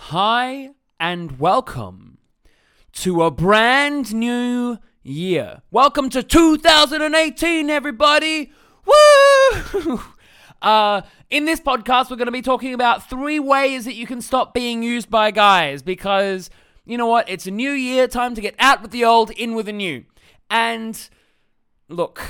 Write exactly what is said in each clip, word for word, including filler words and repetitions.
Hi and welcome to a brand new year. Welcome to two thousand eighteen, everybody. Woo! Uh, in this podcast, we're going to be talking about three ways that you can stop being used by guys because, you know what, it's a new year, time to get out with the old, in with the new. And look,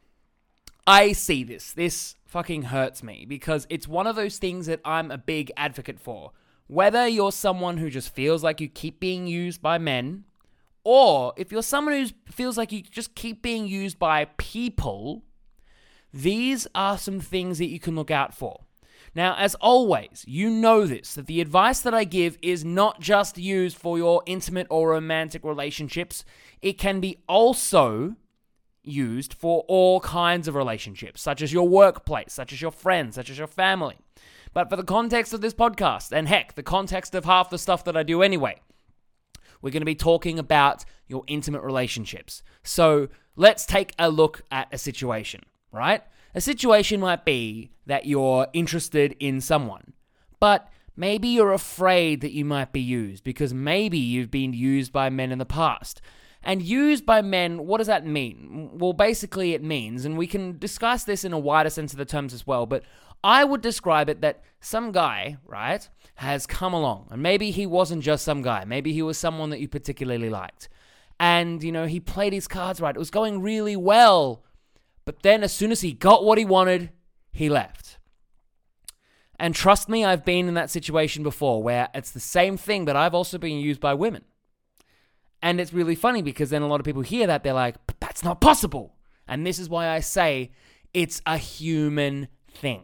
I see this. This fucking hurts me because it's one of those things that I'm a big advocate for. Whether you're someone who just feels like you keep being used by men, or if you're someone who feels like you just keep being used by people, these are some things that you can look out for. Now, as always, you know this, that the advice that I give is not just used for your intimate or romantic relationships. It can be also used for all kinds of relationships, such as your workplace, such as your friends, such as your family. But for the context of this podcast, and heck, the context of half the stuff that I do anyway, we're going to be talking about your intimate relationships. So let's take a look at a situation, right? A situation might be that you're interested in someone, but maybe you're afraid that you might be used because maybe you've been used by men in the past. And used by men, what does that mean? Well, basically it means, and we can discuss this in a wider sense of the terms as well, but I would describe it that some guy, right, has come along, and maybe he wasn't just some guy, maybe he was someone that you particularly liked. And, you know, he played his cards right, it was going really well, but then as soon as he got what he wanted, he left. And trust me, I've been in that situation before where it's the same thing, but I've also been used by women. And it's really funny because then a lot of people hear that, they're like, but that's not possible. And this is why I say it's a human thing.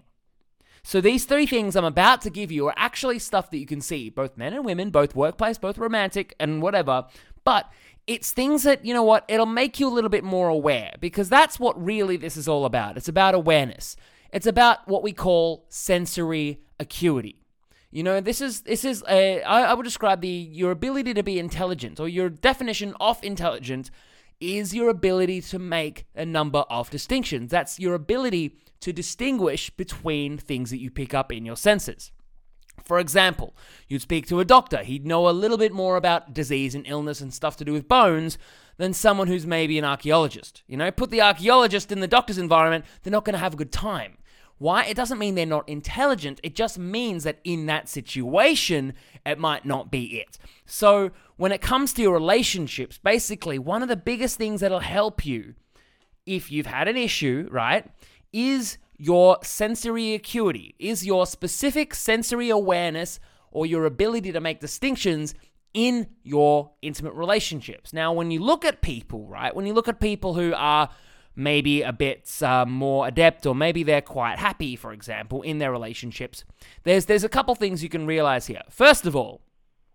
So these three things I'm about to give you are actually stuff that you can see, both men and women, both workplace, both romantic and whatever. But it's things that, you know what, it'll make you a little bit more aware because that's what really this is all about. It's about awareness. It's about what we call sensory acuity. You know, this is, this is a, I, I would describe the, your ability to be intelligent, or your definition of intelligent is your ability to make a number of distinctions. That's your ability to distinguish between things that you pick up in your senses. For example, you'd speak to a doctor. He'd know a little bit more about disease and illness and stuff to do with bones than someone who's maybe an archaeologist. You know, put the archaeologist in the doctor's environment, they're not going to have a good time. Why? It doesn't mean they're not intelligent. It just means that in that situation, it might not be it. So when it comes to your relationships, basically, one of the biggest things that'll help you if you've had an issue, right, is your sensory acuity, is your specific sensory awareness or your ability to make distinctions in your intimate relationships. Now, when you look at people, right, when you look at people who are maybe a bit uh, more adept, or maybe they're quite happy, for example, in their relationships, there's there's a couple things you can realize here. First of all,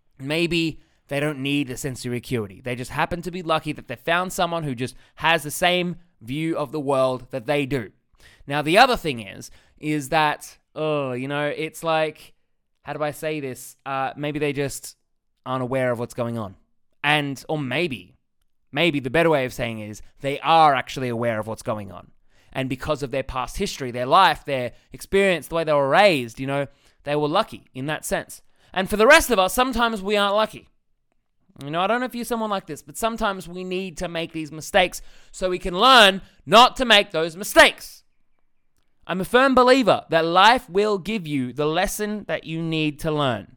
maybe they don't need a sensory acuity. They just happen to be lucky that they found someone who just has the same view of the world that they do. Now, the other thing is, is that, oh, you know, it's like, how do I say this? Uh, maybe they just aren't aware of what's going on. And, or maybe, Maybe the better way of saying is they are actually aware of what's going on. And because of their past history, their life, their experience, the way they were raised, you know, they were lucky in that sense. And for the rest of us, sometimes we aren't lucky. You know, I don't know if you're someone like this, but sometimes we need to make these mistakes so we can learn not to make those mistakes. I'm a firm believer that life will give you the lesson that you need to learn.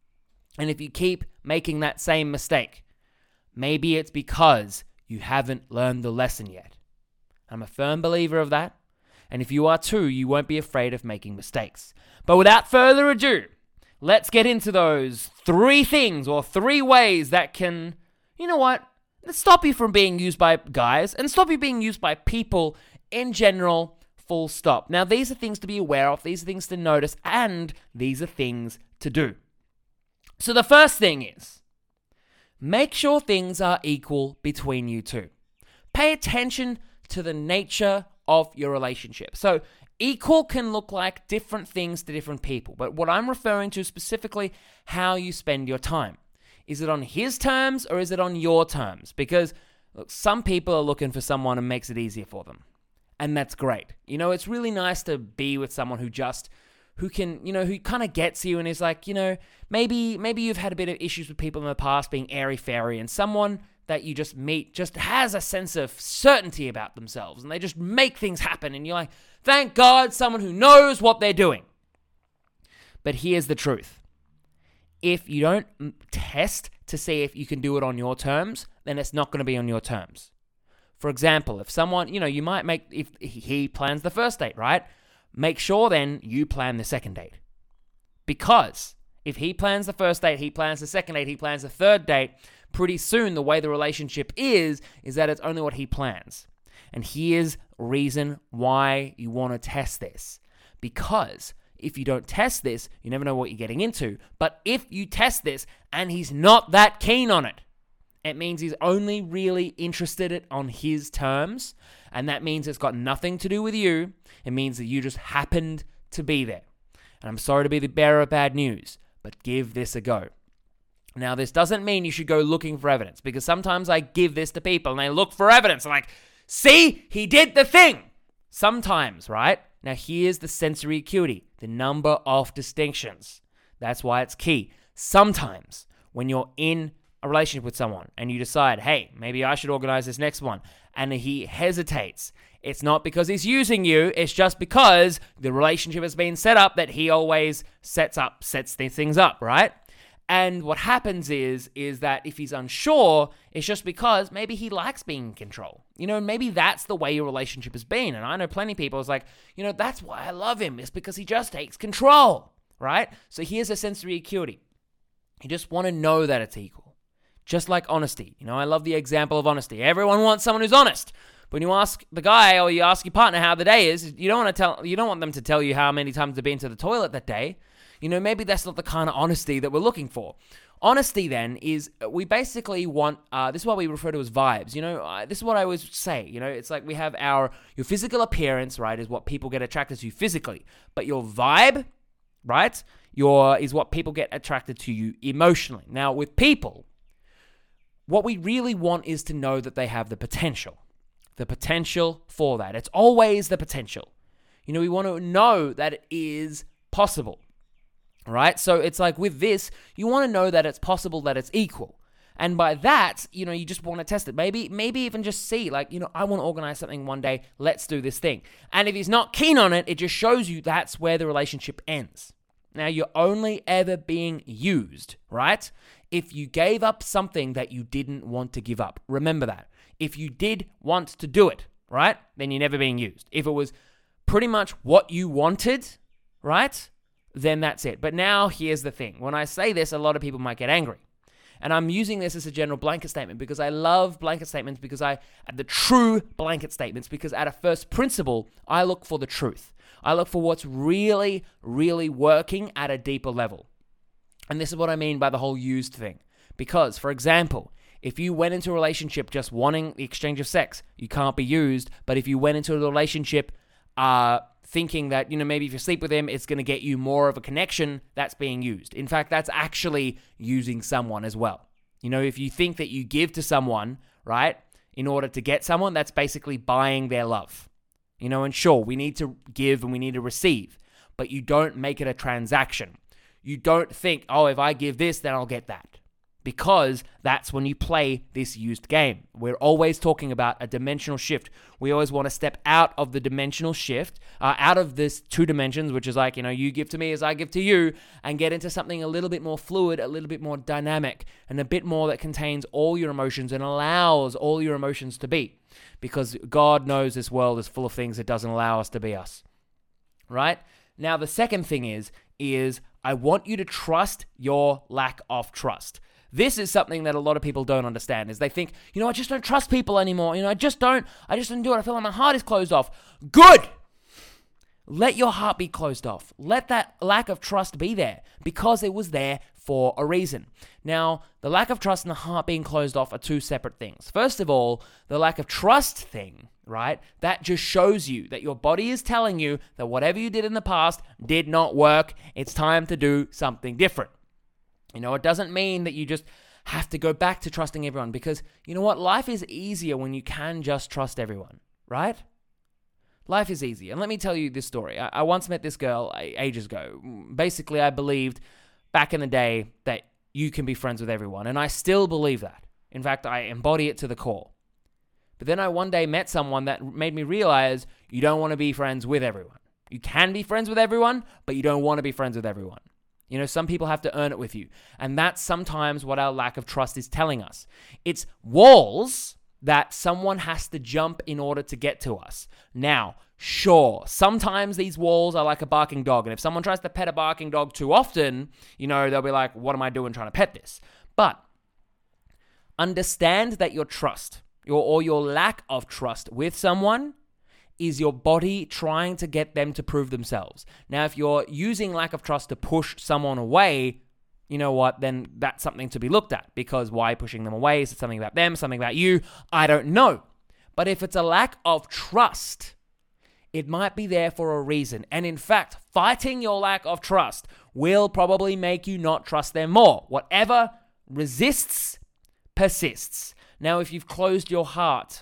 And if you keep making that same mistake, maybe it's because you haven't learned the lesson yet. I'm a firm believer of that. And if you are too, you won't be afraid of making mistakes. But without further ado, let's get into those three things or three ways that can, you know what, stop you from being used by guys and stop you being used by people in general, full stop. Now, these are things to be aware of. These are things to notice. And these are things to do. So the first thing is, make sure things are equal between you two. Pay attention to the nature of your relationship. So equal can look like different things to different people, but what I'm referring to specifically how you spend your time. Is it on his terms or is it on your terms? Because look, some people are looking for someone who makes it easier for them. And that's great. You know, it's really nice to be with someone who just who can, you know, who kind of gets you and is like, you know, maybe maybe you've had a bit of issues with people in the past being airy-fairy, and someone that you just meet just has a sense of certainty about themselves, and they just make things happen, and you're like, thank God, someone who knows what they're doing. But here's the truth. If you don't test to see if you can do it on your terms, then it's not going to be on your terms. For example, if someone, you know, you might make, if he plans the first date, right? Make sure then you plan the second date. Because if he plans the first date, he plans the second date, he plans the third date, pretty soon the way the relationship is, is that it's only what he plans. And here's reason why you want to test this. Because if you don't test this, you never know what you're getting into. But if you test this and he's not that keen on it, it means he's only really interested on his terms. And that means it's got nothing to do with you. It means that you just happened to be there. And I'm sorry to be the bearer of bad news, but give this a go. Now, this doesn't mean you should go looking for evidence, because sometimes I give this to people and they look for evidence. I'm like, see, he did the thing. Sometimes, right? Now, here's the sensory acuity, the number of distinctions. That's why it's key. Sometimes when you're in a relationship with someone and you decide, hey, maybe I should organize this next one, and he hesitates, it's not because he's using you, it's just because the relationship has been set up that he always sets up, sets these things up, right? And what happens is, is that if he's unsure, it's just because maybe he likes being in control. You know, maybe that's the way your relationship has been. And I know plenty of people is like, you know, that's why I love him, is because he just takes control, right? So here's a sensory acuity. You just want to know that it's equal. Just like honesty. You know, I love the example of honesty. Everyone wants someone who's honest. When you ask the guy or you ask your partner how the day is, you don't want to tell, you don't want them to tell you how many times they've been to the toilet that day. You know, maybe that's not the kind of honesty that we're looking for. Honesty, then, is we basically want, uh, this is what we refer to as vibes. You know, uh, this is what I always say. You know, it's like we have our, your physical appearance, right, is what people get attracted to physically. But your vibe, right, your is what people get attracted to you emotionally. Now, with people, what we really want is to know that they have the potential. The potential for that. It's always the potential. You know, we want to know that it is possible. Right? So it's like with this, you want to know that it's possible, that it's equal. And by that, you know, you just want to test it. Maybe, maybe even just see, like, you know, I want to organize something one day. Let's do this thing. And if he's not keen on it, it just shows you that's where the relationship ends. Now, you're only ever being used, right? If you gave up something that you didn't want to give up. Remember that. If you did want to do it, right? Then you're never being used. If it was pretty much what you wanted, right? Then that's it. But now here's the thing. When I say this, a lot of people might get angry. And I'm using this as a general blanket statement because I love blanket statements, because I, the true blanket statements, because at a first principle, I look for the truth. I look for what's really, really working at a deeper level. And this is what I mean by the whole used thing. Because, for example, if you went into a relationship just wanting the exchange of sex, you can't be used. But if you went into a relationship, uh, thinking that, you know, maybe if you sleep with him, it's going to get you more of a connection, that's being used. In fact, that's actually using someone as well. You know, if you think that you give to someone, right, in order to get someone, that's basically buying their love. You know, and sure, we need to give and we need to receive, but you don't make it a transaction. You don't think, oh, if I give this, then I'll get that. Because that's when you play this used game. We're always talking about a dimensional shift. We always want to step out of the dimensional shift, uh, out of this two dimensions, which is like, you know, you give to me as I give to you, and get into something a little bit more fluid, a little bit more dynamic, and a bit more that contains all your emotions and allows all your emotions to be. Because God knows this world is full of things that doesn't allow us to be us. Right? Now, the second thing is, is I want you to trust your lack of trust. This is something that a lot of people don't understand, is they think, you know, I just don't trust people anymore. You know, I just don't, I just don't do it. I feel like my heart is closed off. Good. Let your heart be closed off. Let that lack of trust be there, because it was there for a reason. Now, the lack of trust and the heart being closed off are two separate things. First of all, the lack of trust thing, right? That just shows you that your body is telling you that whatever you did in the past did not work. It's time to do something different. You know, it doesn't mean that you just have to go back to trusting everyone, because you know what? Life is easier when you can just trust everyone, right? Life is easy. And let me tell you this story. I, I once met this girl ages ago. Basically, I believed back in the day that you can be friends with everyone. And I still believe that. In fact, I embody it to the core. But then I one day met someone that made me realize you don't want to be friends with everyone. You can be friends with everyone, but you don't want to be friends with everyone. You know, some people have to earn it with you. And that's sometimes what our lack of trust is telling us. It's walls that someone has to jump in order to get to us. Now, sure, sometimes these walls are like a barking dog. And if someone tries to pet a barking dog too often, you know, they'll be like, what am I doing trying to pet this? But understand that your trust, your, or your lack of trust with someone is your body trying to get them to prove themselves. Now, if you're using lack of trust to push someone away, you know what, then that's something to be looked at. Because why pushing them away? Is it something about them, something about you? I don't know. But if it's a lack of trust, it might be there for a reason. And in fact, fighting your lack of trust will probably make you not trust them more. Whatever resists, persists. Now, if you've closed your heart,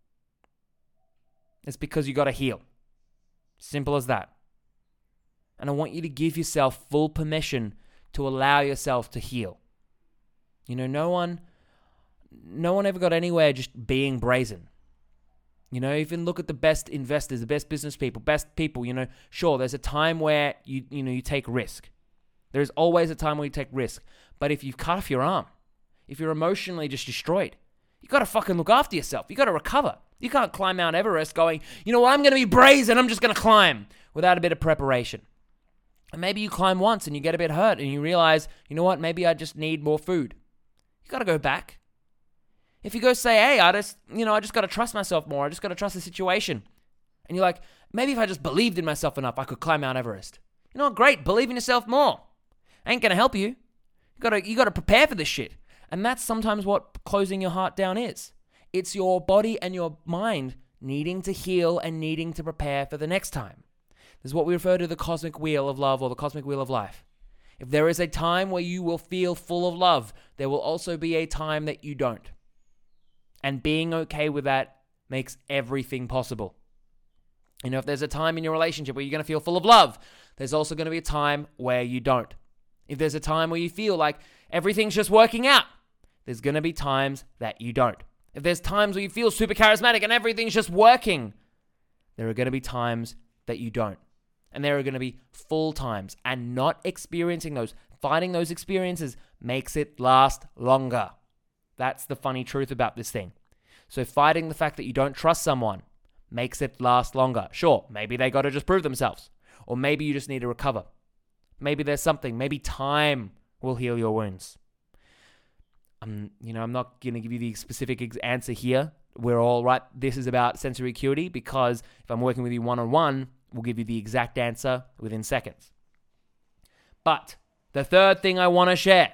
it's because you got to heal. Simple as that. And I want you to give yourself full permission to allow yourself to heal. You know, no one, no one ever got anywhere just being brazen. You know, even look at the best investors, the best business people, best people, you know, sure, there's a time where you, you know, you take risk. There's always a time where you take risk. But if you've cut off your arm, if you're emotionally just destroyed, you got to fucking look after yourself. You got to recover. You can't climb Mount Everest going, you know what, I'm going to be brazen, I'm just going to climb without a bit of preparation. And maybe you climb once and you get a bit hurt and you realize, you know what, maybe I just need more food. You got to go back. If you go say, hey, I just, you know, I just got to trust myself more. I just got to trust the situation. And you're like, maybe if I just believed in myself enough, I could climb Mount Everest. You know what, great, believe in yourself more. Ain't going to help you. You got to, you got to prepare for this shit. And that's sometimes what closing your heart down is. It's your body and your mind needing to heal and needing to prepare for the next time. This is what we refer to the cosmic wheel of love or the cosmic wheel of life. If there is a time where you will feel full of love, there will also be a time that you don't. And being okay with that makes everything possible. You know, if there's a time in your relationship where you're going to feel full of love, there's also going to be a time where you don't. If there's a time where you feel like everything's just working out, there's going to be times that you don't. If there's times where you feel super charismatic and everything's just working, there are going to be times that you don't. And there are going to be full times. And not experiencing those, finding those experiences makes it last longer. That's the funny truth about this thing. So fighting the fact that you don't trust someone makes it last longer. Sure, maybe they got to just prove themselves. Or maybe you just need to recover. Maybe there's something. Maybe time will heal your wounds. Um, you know, I'm not going to give you the specific ex- answer here. We're all right. This is about sensory acuity because if I'm working with you one-on-one, we'll give you the exact answer within seconds. But the third thing I want to share.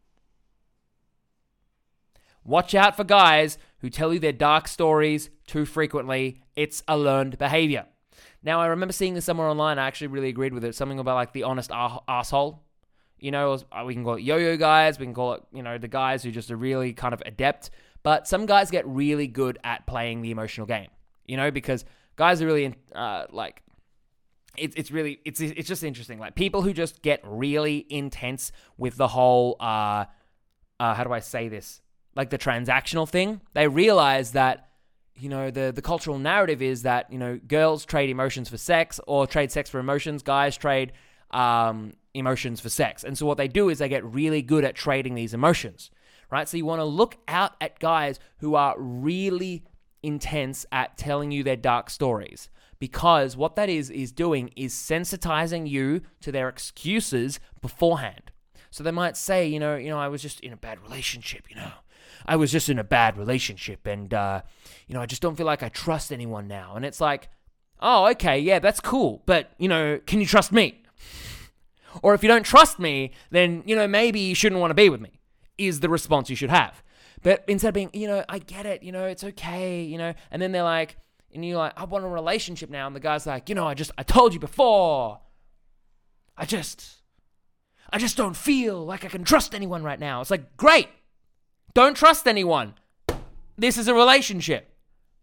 Watch out for guys who tell you their dark stories too frequently. It's a learned behavior. Now, I remember seeing this somewhere online. I actually really agreed with it. Something about like the honest ar- asshole. You know, we can call it yo-yo guys. We can call it, you know, the guys who just are really kind of adept. But some guys get really good at playing the emotional game. You know, because guys are really, uh, like, it's it's really, it's it's just interesting. Like, people who just get really intense with the whole, uh, uh, how do I say this? Like the transactional thing. They realize that, you know, the, the cultural narrative is that, you know, girls trade emotions for sex or trade sex for emotions. Guys trade um, emotions for sex. And so what they do is they get really good at trading these emotions, right? So you want to look out at guys who are really intense at telling you their dark stories, because what that is, is doing is sensitizing you to their excuses beforehand. So they might say, you know, you know, I was just in a bad relationship, you know. I was just in a bad relationship and, uh, you know, I just don't feel like I trust anyone now. And it's like, oh, okay, yeah, that's cool. But, you know, can you trust me? Or if you don't trust me, then, you know, maybe you shouldn't want to be with me, is the response you should have. But instead of being, you know, I get it, you know, it's okay, you know. And then they're like, and you're like, I want a relationship now. And the guy's like, you know, I just, I told you before. I just, I just don't feel like I can trust anyone right now. It's like, great. Don't trust anyone. This is a relationship.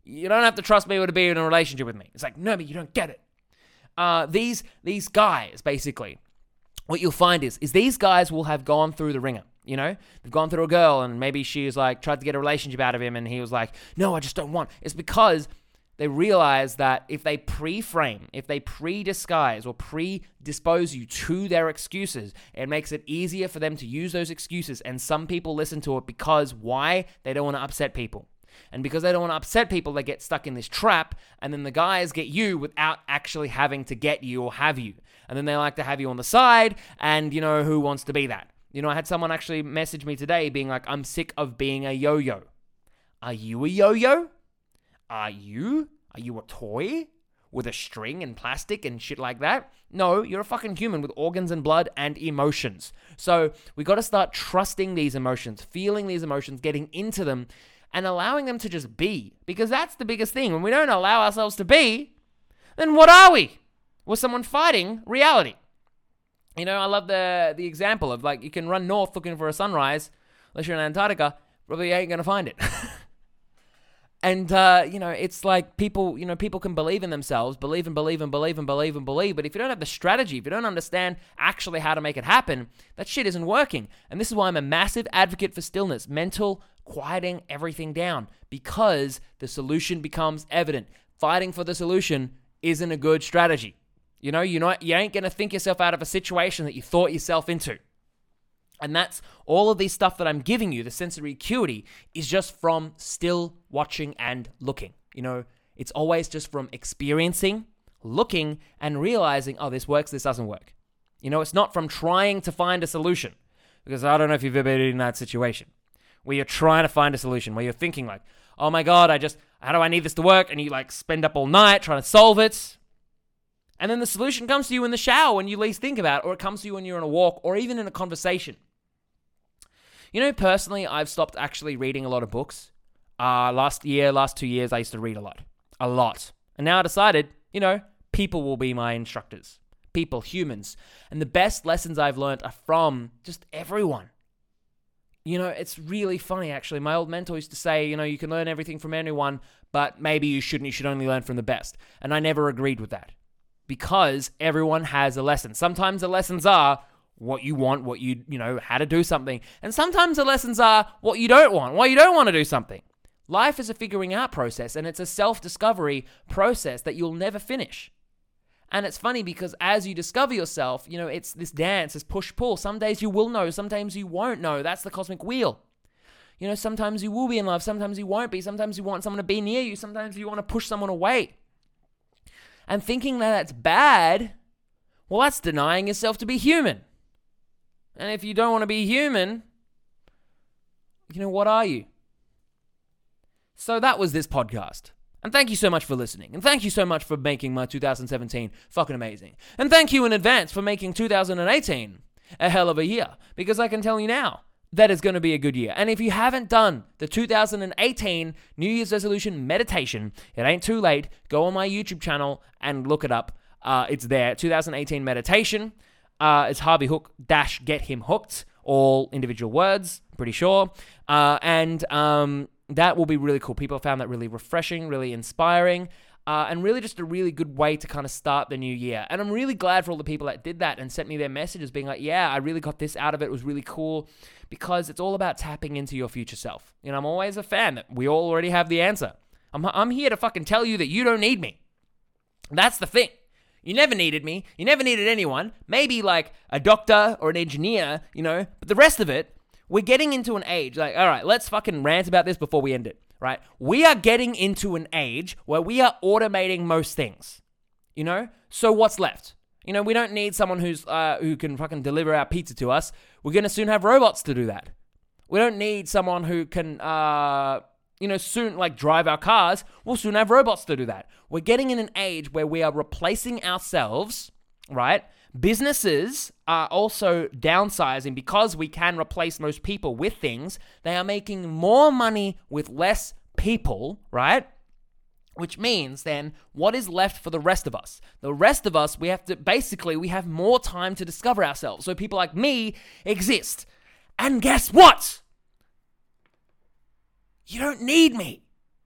You don't have to trust me to be in a relationship with me. It's like, no, but you don't get it. Uh, these these guys, basically, what you'll find is, is these guys will have gone through the ringer. You know, they've gone through a girl and maybe she was like, tried to get a relationship out of him and he was like, no, I just don't want. It's because they realize that if they pre-frame, if they pre-disguise or predispose you to their excuses, it makes it easier for them to use those excuses. And some people listen to it because why? They don't want to upset people. And because they don't want to upset people, they get stuck in this trap. And then the guys get you without actually having to get you or have you. And then they like to have you on the side. And, you know, who wants to be that? You know, I had someone actually message me today being like, I'm sick of being a yo-yo. Are you a yo-yo? Are you? Are you a toy with a string and plastic and shit like that? No, you're a fucking human with organs and blood and emotions. So we got to start trusting these emotions, feeling these emotions, getting into them, and allowing them to just be. Because that's the biggest thing. When we don't allow ourselves to be, then what are we? We're someone fighting reality. You know, I love the the example of, like, you can run north looking for a sunrise, unless you're in Antarctica, probably ain't going to find it. And, uh, you know, it's like people, you know, people can believe in themselves, believe and believe and believe and believe and believe. But if you don't have the strategy, if you don't understand actually how to make it happen, that shit isn't working. And this is why I'm a massive advocate for stillness, mental quieting everything down, because the solution becomes evident. Fighting for the solution isn't a good strategy. You know, you're not, you ain't going to think yourself out of a situation that you thought yourself into. And that's all of these stuff that I'm giving you, the sensory acuity, is just from still watching and looking. You know, it's always just from experiencing, looking, and realizing, oh, this works, this doesn't work. You know, it's not from trying to find a solution. Because I don't know if you've ever been in that situation where you're trying to find a solution, where you're thinking like, oh my God, I just, how do I need this to work? And you like spend up all night trying to solve it. And then the solution comes to you in the shower when you least think about it, or it comes to you when you're on a walk, or even in a conversation. You know, personally, I've stopped actually reading a lot of books. Uh, last year, last two years, I used to read a lot. A lot. And now I decided, you know, people will be my instructors. People, humans. And the best lessons I've learned are from just everyone. You know, it's really funny, actually. My old mentor used to say, you know, you can learn everything from anyone, but maybe you shouldn't. You should only learn from the best. And I never agreed with that. Because everyone has a lesson. Sometimes the lessons are what you want, what you, you know, how to do something. And sometimes the lessons are what you don't want, why you don't want to do something. Life is a figuring out process, and it's a self-discovery process that you'll never finish. And it's funny because as you discover yourself, you know, it's this dance, this push-pull. Some days you will know, sometimes you won't know. That's the cosmic wheel. You know, sometimes you will be in love, sometimes you won't be. Sometimes you want someone to be near you, sometimes you want to push someone away. And thinking that that's bad, well, that's denying yourself to be human. And if you don't want to be human, you know, what are you? So that was this podcast. And thank you so much for listening. And thank you so much for making my two thousand seventeen fucking amazing. And thank you in advance for making two thousand eighteen a hell of a year. Because I can tell you now, that is going to be a good year. And if you haven't done the two thousand eighteen New Year's resolution meditation, it ain't too late. Go on my YouTube channel and look it up. Uh, it's there. two thousand eighteen meditation. Uh, it's Harvey Hook dash get him hooked. All individual words, pretty sure. Uh, and um, that will be really cool. People found that really refreshing, really inspiring. Uh, and really just a really good way to kind of start the new year. And I'm really glad for all the people that did that and sent me their messages being like, yeah, I really got this out of it. It was really cool. Because it's all about tapping into your future self. You know, I'm always a fan that we all already have the answer. I'm, I'm here to fucking tell you that you don't need me. That's the thing. You never needed me. You never needed anyone. Maybe like a doctor or an engineer, you know. But the rest of it, we're getting into an age. Like, all right, let's fucking rant about this before we end it. Right? We are getting into an age where we are automating most things. You know? So what's left? You know, we don't need someone who's uh, who can fucking deliver our pizza to us. We're going to soon have robots to do that. We don't need someone who can, uh, you know, soon, like, drive our cars. We'll soon have robots to do that. We're getting in an age where we are replacing ourselves, right? Businesses are also downsizing because we can replace most people with things. They are making more money with less people, right? Which means then, what is left for the rest of us? The rest of us, we have to, basically, we have more time to discover ourselves. So people like me exist. And guess what? You don't need me.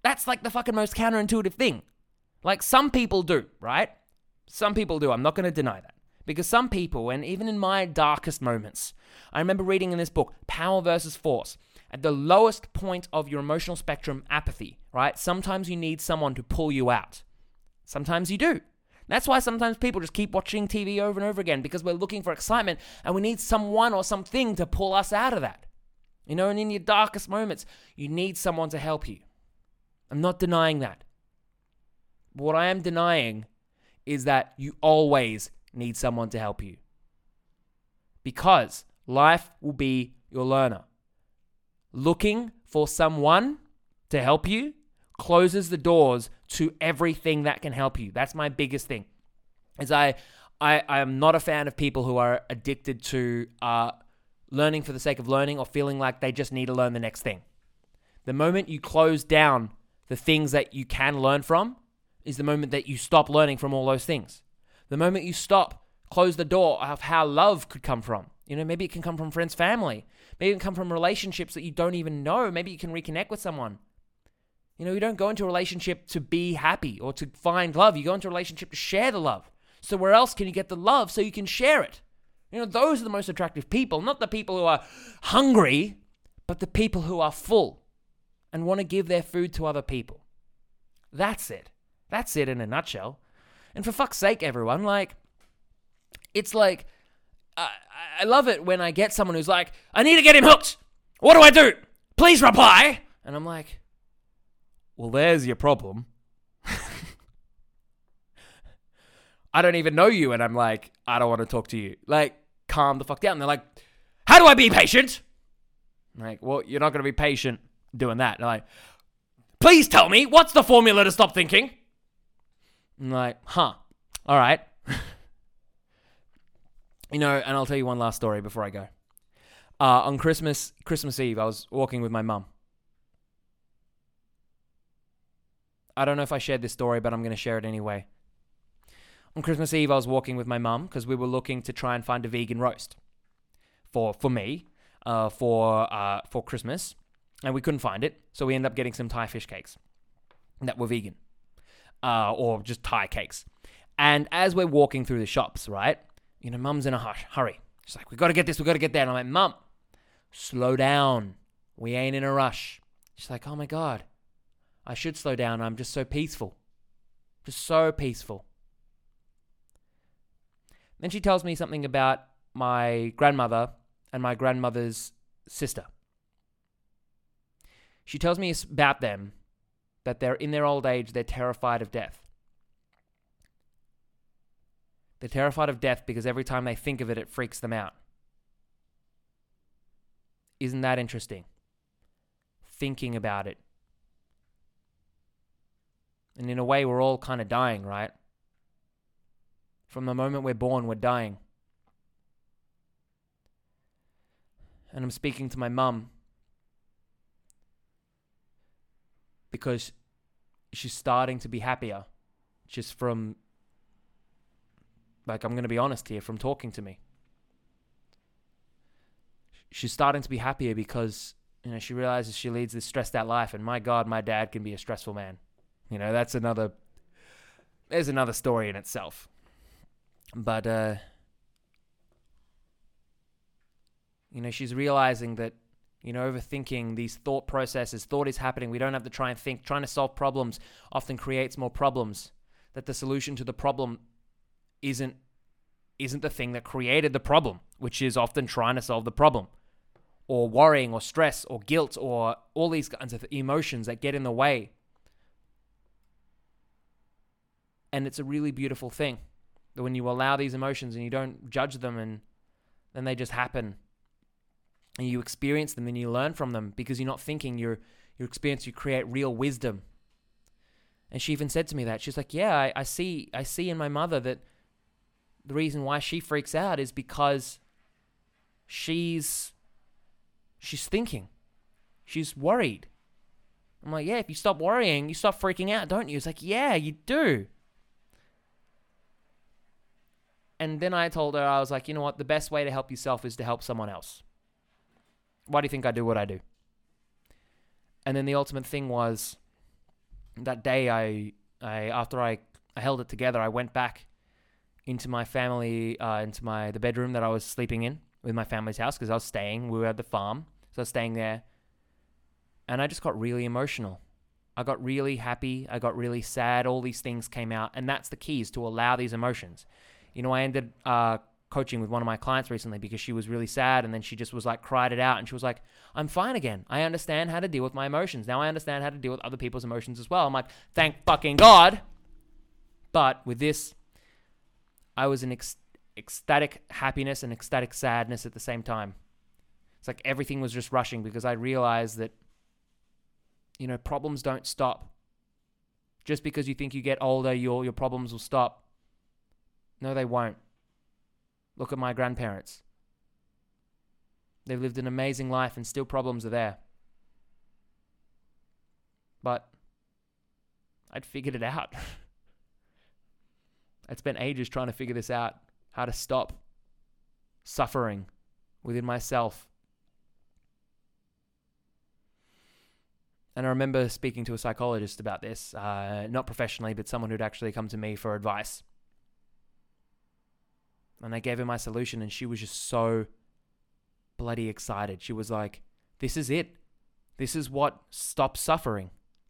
That's like the fucking most counterintuitive thing. Like some people do, right? Some people do. I'm not going to deny that. Because some people, and even in my darkest moments, I remember reading in this book, Power versus Force, at the lowest point of your emotional spectrum, apathy, right? Sometimes you need someone to pull you out. Sometimes you do. That's why sometimes people just keep watching T V over and over again, because we're looking for excitement and we need someone or something to pull us out of that. You know, and in your darkest moments, you need someone to help you. I'm not denying that. But what I am denying is that you always need someone to help you. Because life will be your learner. Looking for someone to help you closes the doors to everything that can help you. That's my biggest thing. Is I I I am not a fan of people who are addicted to uh, learning for the sake of learning, or feeling like they just need to learn the next thing. The moment you close down the things that you can learn from is the moment that you stop learning from all those things. The moment you stop, close the door of how love could come from. You know, maybe it can come from friends, family. Maybe it can come from relationships that you don't even know. Maybe you can reconnect with someone. You know, you don't go into a relationship to be happy or to find love. You go into a relationship to share the love. So where else can you get the love so you can share it? You know, those are the most attractive people. Not the people who are hungry, but the people who are full and want to give their food to other people. That's it. That's it in a nutshell. And for fuck's sake, everyone, like, it's like, I, I love it when I get someone who's like, I need to get him hooked. What do I do? Please reply. And I'm like, well, there's your problem. I don't even know you. And I'm like, I don't want to talk to you. Like, calm the fuck down. And they're like, how do I be patient? I'm like, well, you're not going to be patient doing that. And they're like, please tell me, what's the formula to stop thinking? I'm like, huh, all right. You know, and I'll tell you one last story before I go. Uh, on Christmas, Christmas Eve, I was walking with my mum. I don't know if I shared this story, but I'm going to share it anyway. On Christmas Eve, I was walking with my mum because we were looking to try and find a vegan roast for for me uh, for uh, for Christmas, and we couldn't find it, so we ended up getting some Thai fish cakes that were vegan, uh, or just Thai cakes. And as we're walking through the shops, right, you know, Mum's in a hush, hurry. She's like, we got to get this, we got to get that. And I'm like, Mum, slow down. We ain't in a rush. She's like, oh my God, I should slow down. I'm just so peaceful. Just so peaceful. Then she tells me something about my grandmother and my grandmother's sister. She tells me about them, that they're in their old age, they're terrified of death. They're terrified of death because every time they think of it, it freaks them out. Isn't that interesting? Thinking about it. And in a way, we're all kind of dying, right? From the moment we're born, we're dying. And I'm speaking to my mum because she's starting to be happier just from, like, I'm going to be honest here, from talking to me. She's starting to be happier because, you know, she realizes she leads this stressed out life, and my God, my dad can be a stressful man. You know, that's another, there's another story in itself. But, uh, you know, she's realizing that, you know, overthinking these thought processes, thought is happening. We don't have to try and think. Trying to solve problems often creates more problems. That the solution to the problem isn't, isn't the thing that created the problem, which is often trying to solve the problem. Or worrying or stress or guilt or all these kinds of emotions that get in the way. And it's a really beautiful thing. That when you allow these emotions and you don't judge them, and then they just happen, and you experience them and you learn from them because you're not thinking, your your experience, you create real wisdom. And she even said to me that, she's like, yeah, I, I see I see in my mother that the reason why she freaks out is because she's she's thinking. She's worried. I'm like, yeah, if you stop worrying, you stop freaking out, don't you? It's like, yeah, you do. And then I told her, I was like, you know what? The best way to help yourself is to help someone else. Why do you think I do what I do? And then the ultimate thing was, that day, I, I after I, I held it together, I went back into my family, uh, into my the bedroom that I was sleeping in with my family's house, because I was staying. We were at the farm, so I was staying there, and I just got really emotional. I got really happy. I got really sad. All these things came out, and that's the key, is to allow these emotions. You know, I ended uh, coaching with one of my clients recently because she was really sad, and then she just was like, cried it out, and she was like, I'm fine again. I understand how to deal with my emotions. Now I understand how to deal with other people's emotions as well. I'm like, thank fucking God. But with this, I was in ec- ecstatic happiness and ecstatic sadness at the same time. It's like everything was just rushing, because I realized that, you know, problems don't stop. Just because you think you get older, your your problems will stop. No, they won't. Look at my grandparents. They've lived an amazing life, and still problems are there. But I'd figured it out. I'd spent ages trying to figure this out, how to stop suffering within myself. And I remember speaking to a psychologist about this, uh, not professionally, but someone who'd actually come to me for advice. And I gave her my solution, and she was just so bloody excited. She was like, this is it. This is what stops suffering.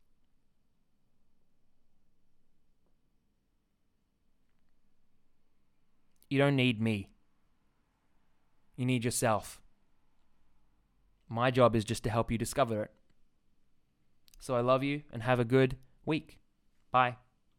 You don't need me. You need yourself. My job is just to help you discover it. So I love you, and have a good week. Bye.